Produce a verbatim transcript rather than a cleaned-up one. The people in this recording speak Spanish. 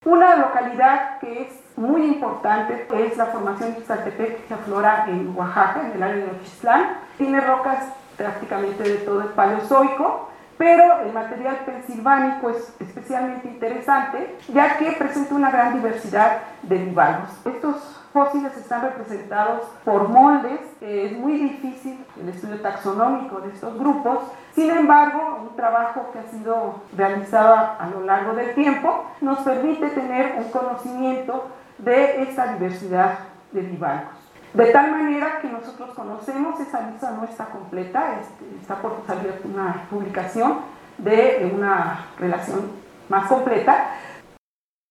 Una localidad que es muy importante es la formación de Ixtaltepec, que aflora en Oaxaca, en el área de Nochistlán. Tiene rocas prácticamente de todo el Paleozoico, pero el material pensilvánico es especialmente interesante, ya que presenta una gran diversidad de bivalvos. Estos fósiles están representados por moldes. Es muy difícil el estudio taxonómico de estos grupos. Sin embargo, un trabajo que ha sido realizado a lo largo del tiempo nos permite tener un conocimiento de esta diversidad de bivalvos. De tal manera que nosotros conocemos, esa lista no está completa, este, está por salir una publicación de una relación más completa,